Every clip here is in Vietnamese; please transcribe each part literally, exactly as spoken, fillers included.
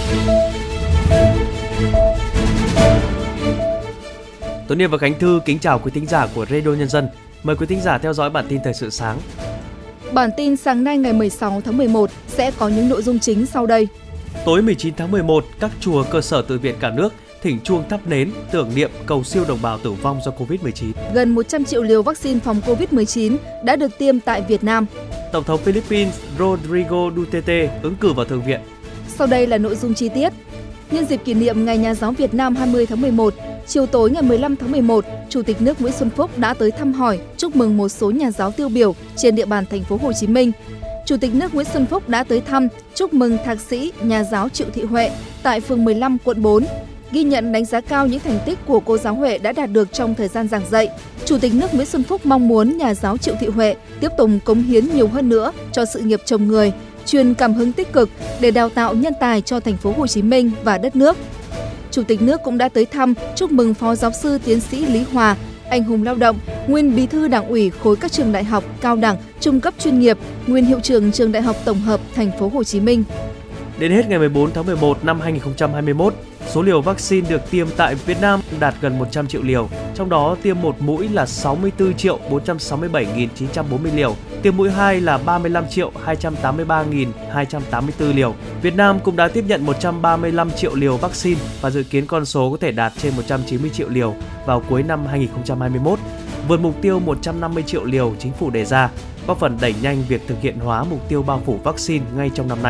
Tuấn Niệm và Khánh Thư kính chào quý thính giả của Radio Nhân dân. Mời quý thính giả theo dõi bản tin thời sự sáng. Bản tin sáng nay ngày mười sáu tháng mười một sẽ có những nội dung chính sau đây. Tối mười chín tháng mười một, các chùa cơ sở tự viện cả nước thỉnh chuông thắp nến tưởng niệm cầu siêu đồng bào tử vong do covid mười chín. Gần một trăm triệu liều vaccine phòng covid mười chín đã được tiêm tại Việt Nam. Tổng thống Philippines Rodrigo Duterte ứng cử vào Thượng viện. Sau đây là nội dung chi tiết. Nhân dịp kỷ niệm Ngày Nhà giáo Việt Nam hai mươi tháng mười một, chiều tối ngày mười lăm tháng mười một, Chủ tịch nước Nguyễn Xuân Phúc đã tới thăm hỏi, chúc mừng một số nhà giáo tiêu biểu trên địa bàn thành phố Hồ Chí Minh. Chủ tịch nước Nguyễn Xuân Phúc đã tới thăm, chúc mừng thạc sĩ, nhà giáo Triệu Thị Huệ tại phường mười lăm, quận bốn. Ghi nhận đánh giá cao những thành tích của cô giáo Huệ đã đạt được trong thời gian giảng dạy. Chủ tịch nước Nguyễn Xuân Phúc mong muốn nhà giáo Triệu Thị Huệ tiếp tục cống hiến nhiều hơn nữa cho sự nghiệp trồng người, truyền cảm hứng tích cực để đào tạo nhân tài cho thành phố Hồ Chí Minh và đất nước. Chủ tịch nước cũng đã tới thăm, chúc mừng Phó Giáo sư Tiến sĩ Lý Hòa, anh hùng lao động, nguyên Bí thư Đảng ủy khối các trường đại học, cao đẳng, trung cấp chuyên nghiệp, nguyên hiệu trưởng trường Đại học Tổng hợp thành phố Hồ Chí Minh. Đến hết ngày mười bốn tháng mười một năm hai nghìn không trăm hai mươi mốt, số liều vaccine được tiêm tại Việt Nam đạt gần một trăm triệu liều, trong đó tiêm một mũi là sáu mươi tư triệu bốn trăm sáu mươi bảy nghìn chín trăm bốn mươi liều, tiêm mũi hai là ba mươi lăm triệu hai trăm tám mươi ba nghìn hai trăm tám mươi tư liều. Việt Nam cũng đã tiếp nhận một trăm ba mươi lăm triệu liều vaccine và dự kiến con số có thể đạt trên một trăm chín mươi triệu liều vào cuối năm hai nghìn không trăm hai mươi mốt, vượt mục tiêu một trăm năm mươi triệu liều chính phủ đề ra, góp phần đẩy nhanh việc thực hiện hóa mục tiêu bao phủ vaccine ngay trong năm nay.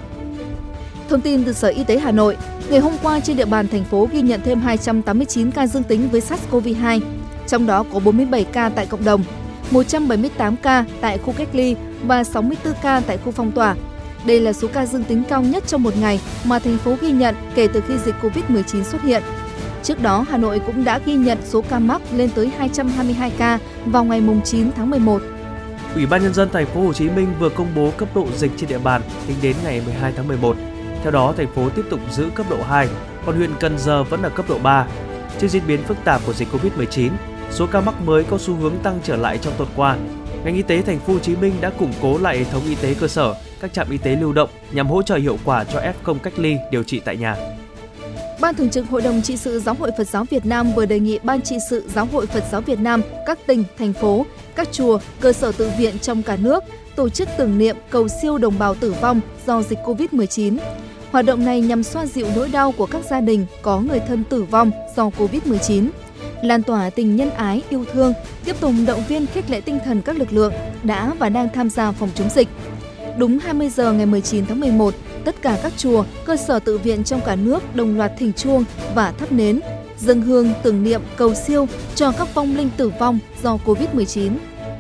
Thông tin từ Sở Y tế Hà Nội, ngày hôm qua trên địa bàn thành phố ghi nhận thêm hai trăm tám mươi chín ca dương tính với SARS-xê o vê hai, trong đó có bốn mươi bảy ca tại cộng đồng, một trăm bảy mươi tám ca tại khu cách ly và sáu mươi tư ca tại khu phong tỏa. Đây là số ca dương tính cao nhất trong một ngày mà thành phố ghi nhận kể từ khi dịch covid mười chín xuất hiện. Trước đó, Hà Nội cũng đã ghi nhận số ca mắc lên tới hai trăm hai mươi hai ca vào ngày chín tháng mười một. Ủy ban Nhân dân thành phố Hồ Chí Minh vừa công bố cấp độ dịch trên địa bàn tính đến ngày mười hai tháng mười một. Theo đó, thành phố tiếp tục giữ cấp độ hai, còn huyện Cần Giờ vẫn ở cấp độ ba. Trước diễn biến phức tạp của dịch covid mười chín, số ca mắc mới có xu hướng tăng trở lại trong tuần qua. Ngành y tế thành phố Hồ Chí Minh đã củng cố lại hệ thống y tế cơ sở, các trạm y tế lưu động nhằm hỗ trợ hiệu quả cho ép không cách ly điều trị tại nhà. Ban Thường trực Hội đồng Trị sự Giáo hội Phật giáo Việt Nam vừa đề nghị Ban Trị sự Giáo hội Phật giáo Việt Nam, các tỉnh, thành phố, các chùa, cơ sở tự viện trong cả nước tổ chức tưởng niệm cầu siêu đồng bào tử vong do dịch covid mười chín. Hoạt động này nhằm xoa dịu nỗi đau của các gia đình có người thân tử vong do covid mười chín, lan tỏa tình nhân ái, yêu thương, tiếp tục động viên khích lệ tinh thần các lực lượng đã và đang tham gia phòng chống dịch. Đúng hai mươi giờ ngày mười chín tháng mười một, tất cả các chùa, cơ sở tự viện trong cả nước đồng loạt thỉnh chuông và thắp nến, dâng hương tưởng niệm cầu siêu cho các vong linh tử vong do covid mười chín.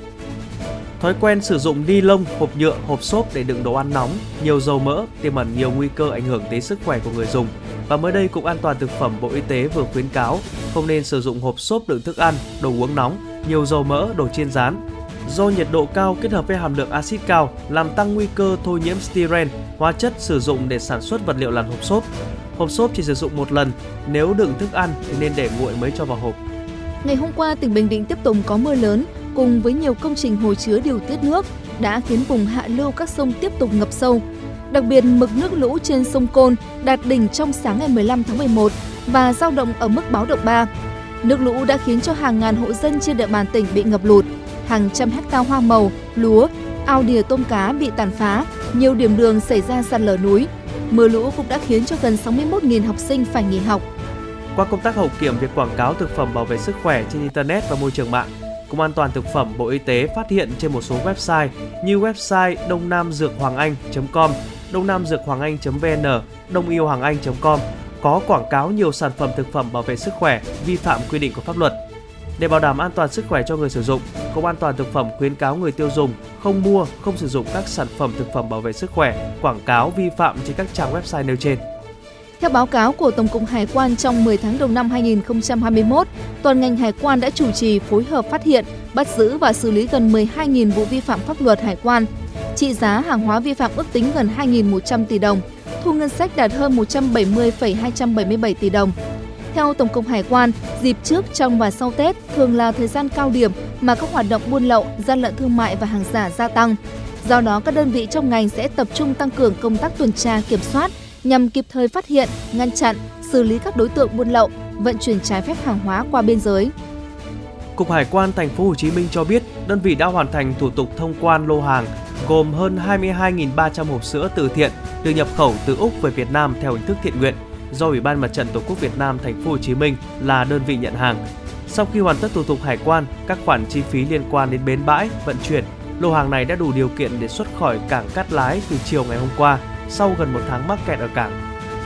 Thói quen sử dụng ni lông, hộp nhựa, hộp xốp để đựng đồ ăn nóng, nhiều dầu mỡ, tiềm ẩn nhiều nguy cơ ảnh hưởng tới sức khỏe của người dùng. Và mới đây, Cục An toàn Thực phẩm Bộ Y tế vừa khuyến cáo không nên sử dụng hộp xốp đựng thức ăn, đồ uống nóng, nhiều dầu mỡ, đồ chiên rán. Do nhiệt độ cao kết hợp với hàm lượng axit cao làm tăng nguy cơ thô nhiễm styrene, hóa chất sử dụng để sản xuất vật liệu làm hộp xốp. Hộp xốp chỉ sử dụng một lần, nếu đựng thức ăn thì nên để nguội mới cho vào hộp. Ngày hôm qua, tỉnh Bình Định tiếp tục có mưa lớn cùng với nhiều công trình hồ chứa điều tiết nước đã khiến vùng hạ lưu các sông tiếp tục ngập sâu. Đặc biệt, mực nước lũ trên sông Côn đạt đỉnh trong sáng ngày mười lăm tháng mười một và dao động ở mức báo động ba. Nước lũ đã khiến cho hàng ngàn hộ dân trên địa bàn tỉnh bị ngập lụt, hàng trăm hecta hoa màu, lúa, ao đìa tôm cá bị tàn phá, nhiều điểm đường xảy ra sạt lở núi. Mưa lũ cũng đã khiến cho gần sáu mươi mốt nghìn học sinh phải nghỉ học. Qua công tác hậu kiểm việc quảng cáo thực phẩm bảo vệ sức khỏe trên Internet và môi trường mạng, Cục An toàn Thực phẩm Bộ Y tế phát hiện trên một số website như website đông nam dược hoàng anh chấm com, đông nam dược hoàng anh chấm vn, đông yêu hoàng anh chấm com có quảng cáo nhiều sản phẩm thực phẩm bảo vệ sức khỏe vi phạm quy định của pháp luật. Để bảo đảm an toàn sức khỏe cho người sử dụng, Cục An toàn Thực phẩm khuyến cáo người tiêu dùng không mua, không sử dụng các sản phẩm thực phẩm bảo vệ sức khỏe, quảng cáo vi phạm trên các trang website nêu trên. Theo báo cáo của Tổng cục Hải quan, trong mười tháng đầu năm hai nghìn không trăm hai mươi mốt, toàn ngành hải quan đã chủ trì phối hợp phát hiện, bắt giữ và xử lý gần mười hai nghìn vụ vi phạm pháp luật hải quan. Trị giá hàng hóa vi phạm ước tính gần hai nghìn một trăm tỷ đồng, thu ngân sách đạt hơn một trăm bảy mươi phẩy hai trăm bảy mươi bảy tỷ đồng. Theo Tổng cục Hải quan, dịp trước, trong và sau Tết thường là thời gian cao điểm mà các hoạt động buôn lậu, gian lận thương mại và hàng giả gia tăng. Do đó, các đơn vị trong ngành sẽ tập trung tăng cường công tác tuần tra kiểm soát nhằm kịp thời phát hiện, ngăn chặn, xử lý các đối tượng buôn lậu, vận chuyển trái phép hàng hóa qua biên giới. Cục Hải quan Thành phố Hồ Chí Minh cho biết, đơn vị đã hoàn thành thủ tục thông quan lô hàng gồm hơn hai mươi hai nghìn ba trăm hộp sữa từ thiện được nhập khẩu từ Úc về Việt Nam theo hình thức thiện nguyện do Ủy ban Mặt trận Tổ quốc Việt Nam Thành phố Hồ Chí Minh là đơn vị nhận hàng. Sau khi hoàn tất thủ tục hải quan, các khoản chi phí liên quan đến bến bãi, vận chuyển, lô hàng này đã đủ điều kiện để xuất khỏi cảng Cát Lái từ chiều ngày hôm qua, sau gần một tháng mắc kẹt ở cảng.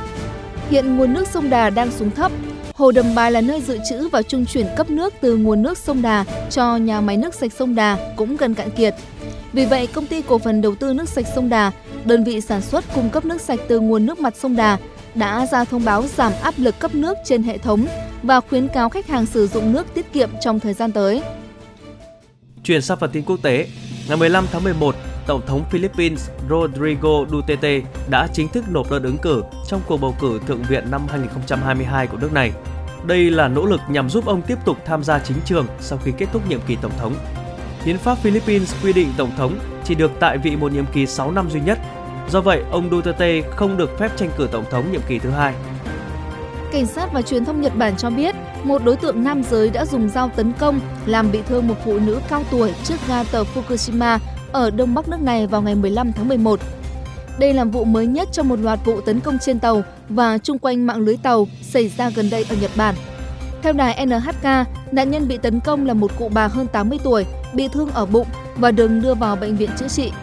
Hiện nguồn nước sông Đà đang xuống thấp. Hồ Đầm Bài là nơi dự trữ và trung chuyển cấp nước từ nguồn nước sông Đà cho nhà máy nước sạch sông Đà cũng gần cạn kiệt. Vì vậy, Công ty Cổ phần Đầu tư Nước sạch sông Đà, đơn vị sản xuất cung cấp nước sạch từ nguồn nước mặt sông Đà, đã ra thông báo giảm áp lực cấp nước trên hệ thống và khuyến cáo khách hàng sử dụng nước tiết kiệm trong thời gian tới. Chuyển sang phần tin quốc tế, ngày mười lăm tháng mười một, Tổng thống Philippines Rodrigo Duterte đã chính thức nộp đơn ứng cử trong cuộc bầu cử Thượng viện năm hai không hai hai của nước này. Đây là nỗ lực nhằm giúp ông tiếp tục tham gia chính trường sau khi kết thúc nhiệm kỳ tổng thống. Hiến pháp Philippines quy định tổng thống chỉ được tại vị một nhiệm kỳ sáu năm duy nhất. Do vậy, ông Duterte không được phép tranh cử tổng thống nhiệm kỳ thứ hai. Cảnh sát và truyền thông Nhật Bản cho biết, một đối tượng nam giới đã dùng dao tấn công, làm bị thương một phụ nữ cao tuổi trước ga tàu Fukushima ở đông bắc nước này vào ngày mười lăm tháng mười một. Đây là vụ mới nhất trong một loạt vụ tấn công trên tàu và chung quanh mạng lưới tàu xảy ra gần đây ở Nhật Bản. Theo đài en hát ca, nạn nhân bị tấn công là một cụ bà hơn tám mươi tuổi, bị thương ở bụng và được đưa vào bệnh viện chữa trị.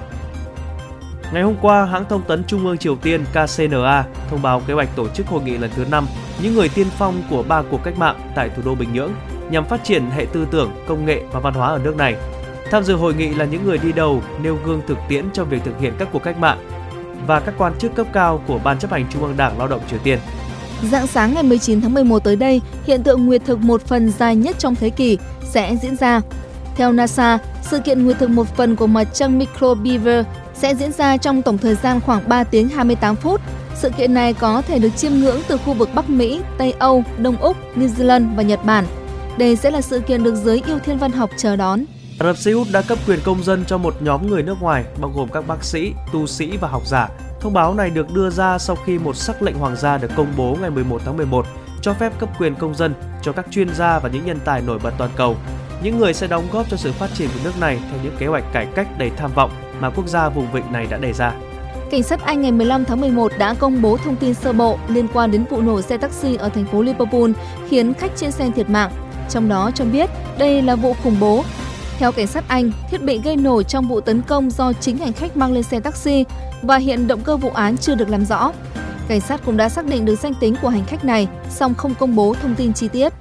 Ngày hôm qua, hãng thông tấn Trung ương Triều Tiên ca xê en a thông báo kế hoạch tổ chức hội nghị lần thứ năm những người tiên phong của ba cuộc cách mạng tại thủ đô Bình Nhưỡng nhằm phát triển hệ tư tưởng, công nghệ và văn hóa ở nước này. Tham dự hội nghị là những người đi đầu nêu gương thực tiễn trong việc thực hiện các cuộc cách mạng và các quan chức cấp cao của Ban chấp hành Trung ương Đảng Lao động Triều Tiên. Rạng sáng ngày mười chín tháng mười một tới đây, hiện tượng nguyệt thực một phần dài nhất trong thế kỷ sẽ diễn ra. Theo NASA, sự kiện nguyệt thực một phần của mặt trăng Microbeaver sẽ diễn ra trong tổng thời gian khoảng ba tiếng hai mươi tám phút. Sự kiện này có thể được chiêm ngưỡng từ khu vực Bắc Mỹ, Tây Âu, Đông Úc, New Zealand và Nhật Bản. Đây sẽ là sự kiện được giới yêu thiên văn học chờ đón. Ả Rập Xê Út đã cấp quyền công dân cho một nhóm người nước ngoài, bao gồm các bác sĩ, tu sĩ và học giả. Thông báo này được đưa ra sau khi một sắc lệnh hoàng gia được công bố ngày mười một tháng mười một, cho phép cấp quyền công dân cho các chuyên gia và những nhân tài nổi bật toàn cầu. Những người sẽ đóng góp cho sự phát triển của nước này theo những kế hoạch cải cách đầy tham vọng mà quốc gia vùng vịnh này đã đề ra. Cảnh sát Anh ngày mười lăm tháng mười một đã công bố thông tin sơ bộ liên quan đến vụ nổ xe taxi ở thành phố Liverpool khiến khách trên xe thiệt mạng. Trong đó cho biết đây là vụ khủng bố. Theo cảnh sát Anh, thiết bị gây nổ trong vụ tấn công do chính hành khách mang lên xe taxi và hiện động cơ vụ án chưa được làm rõ. Cảnh sát cũng đã xác định được danh tính của hành khách này, song không công bố thông tin chi tiết.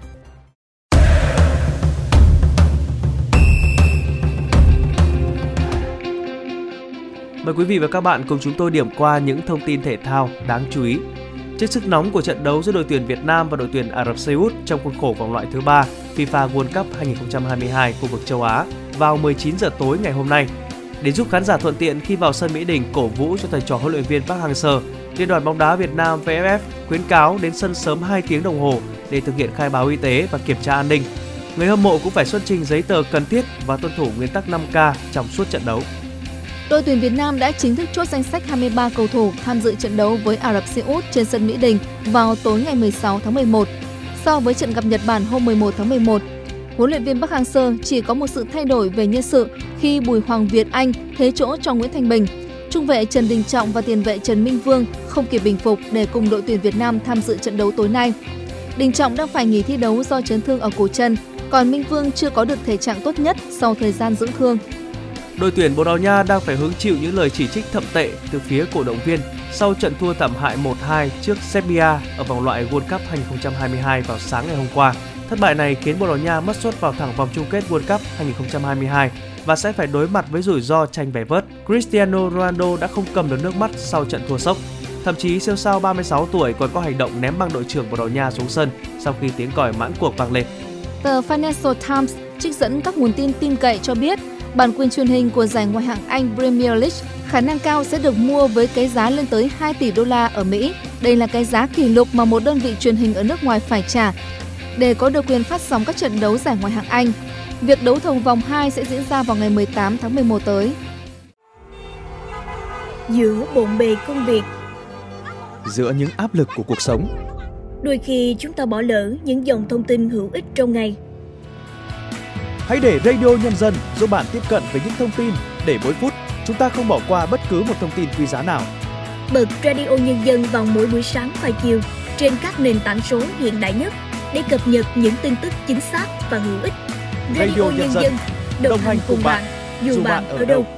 Mời quý vị và các bạn cùng chúng tôi điểm qua những thông tin thể thao đáng chú ý. Trước sức nóng của trận đấu giữa đội tuyển Việt Nam và đội tuyển Ả Rập Xê Út trong khuôn khổ vòng loại thứ ba FIFA World Cup hai không hai hai khu vực châu Á vào mười chín giờ tối ngày hôm nay, để giúp khán giả thuận tiện khi vào sân Mỹ Đình cổ vũ cho thầy trò huấn luyện viên Park Hang-seo, Liên đoàn bóng đá Việt Nam vê ép ép khuyến cáo đến sân sớm hai tiếng đồng hồ để thực hiện khai báo y tế và kiểm tra an ninh. Người hâm mộ cũng phải xuất trình giấy tờ cần thiết và tuân thủ nguyên tắc năm K trong suốt trận đấu. Đội tuyển Việt Nam đã chính thức chốt danh sách hai mươi ba cầu thủ tham dự trận đấu với Ả Rập Xê Út trên sân Mỹ Đình vào tối ngày mười sáu tháng mười một. So với trận gặp Nhật Bản hôm mười một tháng mười một, huấn luyện viên Park Hang-seo chỉ có một sự thay đổi về nhân sự khi Bùi Hoàng Việt Anh thế chỗ cho Nguyễn Thanh Bình. Trung vệ Trần Đình Trọng và tiền vệ Trần Minh Vương không kịp bình phục để cùng đội tuyển Việt Nam tham dự trận đấu tối nay. Đình Trọng đang phải nghỉ thi đấu do chấn thương ở cổ chân, còn Minh Vương chưa có được thể trạng tốt nhất sau thời gian dưỡng thương. Đội tuyển Bồ Đào Nha đang phải hứng chịu những lời chỉ trích thậm tệ từ phía cổ động viên sau trận thua thảm hại một hai trước Serbia ở vòng loại World Cup hai không hai hai vào sáng ngày hôm qua. Thất bại này khiến Bồ Đào Nha mất suất vào thẳng vòng chung kết World Cup hai không hai hai và sẽ phải đối mặt với rủi ro tranh vé vớt. Cristiano Ronaldo đã không cầm được nước mắt sau trận thua sốc. Thậm chí siêu sao ba mươi sáu tuổi còn có hành động ném băng đội trưởng Bồ Đào Nha xuống sân sau khi tiếng còi mãn cuộc vang lên. Tờ Financial Times trích dẫn các nguồn tin tin cậy cho biết bản quyền truyền hình của giải ngoại hạng Anh Premier League khả năng cao sẽ được mua với cái giá lên tới hai tỷ đô la ở Mỹ. Đây là cái giá kỷ lục mà một đơn vị truyền hình ở nước ngoài phải trả để có được quyền phát sóng các trận đấu giải ngoại hạng Anh. Việc đấu thầu vòng hai sẽ diễn ra vào ngày mười tám tháng mười một tới. Giữa bộn bề công việc, giữa những áp lực của cuộc sống. Đôi khi chúng ta bỏ lỡ những dòng thông tin hữu ích trong ngày. Hãy để Radio Nhân dân giúp bạn tiếp cận với những thông tin để mỗi phút chúng ta không bỏ qua bất cứ một thông tin quý giá nào. Bật Radio Nhân dân vào mỗi buổi sáng và chiều trên các nền tảng số hiện đại nhất để cập nhật những tin tức chính xác và hữu ích. Radio, Radio Nhân dân, đồng, đồng hành cùng bạn, dù, dù bạn ở đâu.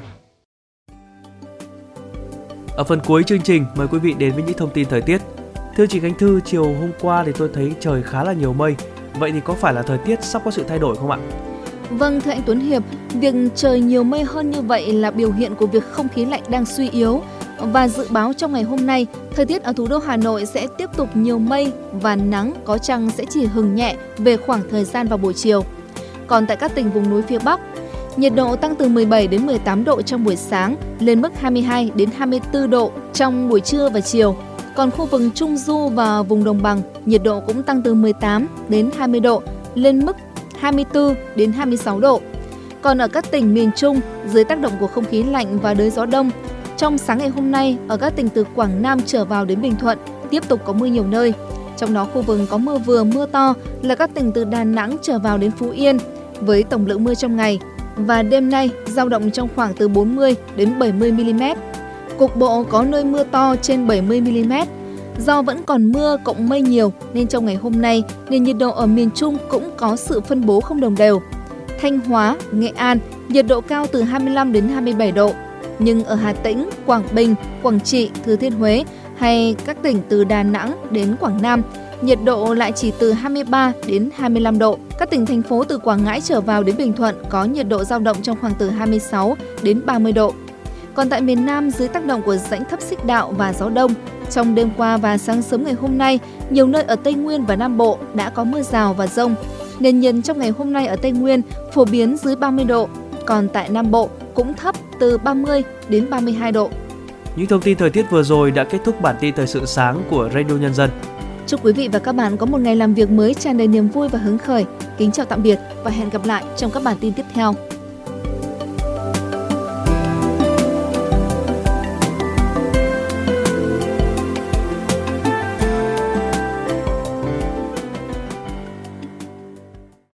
Ở phần cuối chương trình, mời quý vị đến với những thông tin thời tiết. Thưa chị Khánh Thư, chiều hôm qua thì tôi thấy trời khá là nhiều mây. Vậy thì có phải là thời tiết sắp có sự thay đổi không ạ? Vâng, thưa anh Tuấn Hiệp, việc trời nhiều mây hơn như vậy là biểu hiện của việc không khí lạnh đang suy yếu. Và dự báo trong ngày hôm nay, thời tiết ở thủ đô Hà Nội sẽ tiếp tục nhiều mây và nắng, có chăng sẽ chỉ hừng nhẹ về khoảng thời gian vào buổi chiều. Còn tại các tỉnh vùng núi phía Bắc, nhiệt độ tăng từ mười bảy đến mười tám độ trong buổi sáng, lên mức hai mươi hai đến hai mươi tư độ trong buổi trưa và chiều. Còn khu vực Trung Du và vùng đồng bằng, nhiệt độ cũng tăng từ mười tám đến hai mươi độ, lên mức hai mươi tư đến hai mươi sáu độ. Còn ở các tỉnh miền Trung, dưới tác động của không khí lạnh và đới gió đông, trong sáng ngày hôm nay, ở các tỉnh từ Quảng Nam trở vào đến Bình Thuận, tiếp tục có mưa nhiều nơi. Trong đó khu vực có mưa vừa mưa to là các tỉnh từ Đà Nẵng trở vào đến Phú Yên, với tổng lượng mưa trong ngày và đêm nay dao động trong khoảng từ bốn mươi đến bảy mươi mi-li-mét. Cục bộ có nơi mưa to trên bảy mươi mi-li-mét. Do vẫn còn mưa cộng mây nhiều nên trong ngày hôm nay, nền nhiệt độ ở miền Trung cũng có sự phân bố không đồng đều. Thanh Hóa, Nghệ An, nhiệt độ cao từ hai mươi lăm đến hai mươi bảy độ. Nhưng ở Hà Tĩnh, Quảng Bình, Quảng Trị, Thừa Thiên Huế hay các tỉnh từ Đà Nẵng đến Quảng Nam, nhiệt độ lại chỉ từ hai mươi ba đến hai mươi lăm độ. Các tỉnh thành phố từ Quảng Ngãi trở vào đến Bình Thuận có nhiệt độ dao động trong khoảng từ hai mươi sáu đến ba mươi độ. Còn tại miền Nam, dưới tác động của rãnh thấp xích đạo và gió đông, trong đêm qua và sáng sớm ngày hôm nay, nhiều nơi ở Tây Nguyên và Nam Bộ đã có mưa rào và dông. Nền nhiệt trong ngày hôm nay ở Tây Nguyên phổ biến dưới ba mươi độ, còn tại Nam Bộ cũng thấp từ ba mươi đến ba mươi hai độ. Những thông tin thời tiết vừa rồi đã kết thúc bản tin thời sự sáng của Radio Nhân dân. Chúc quý vị và các bạn có một ngày làm việc mới tràn đầy niềm vui và hứng khởi. Kính chào tạm biệt và hẹn gặp lại trong các bản tin tiếp theo.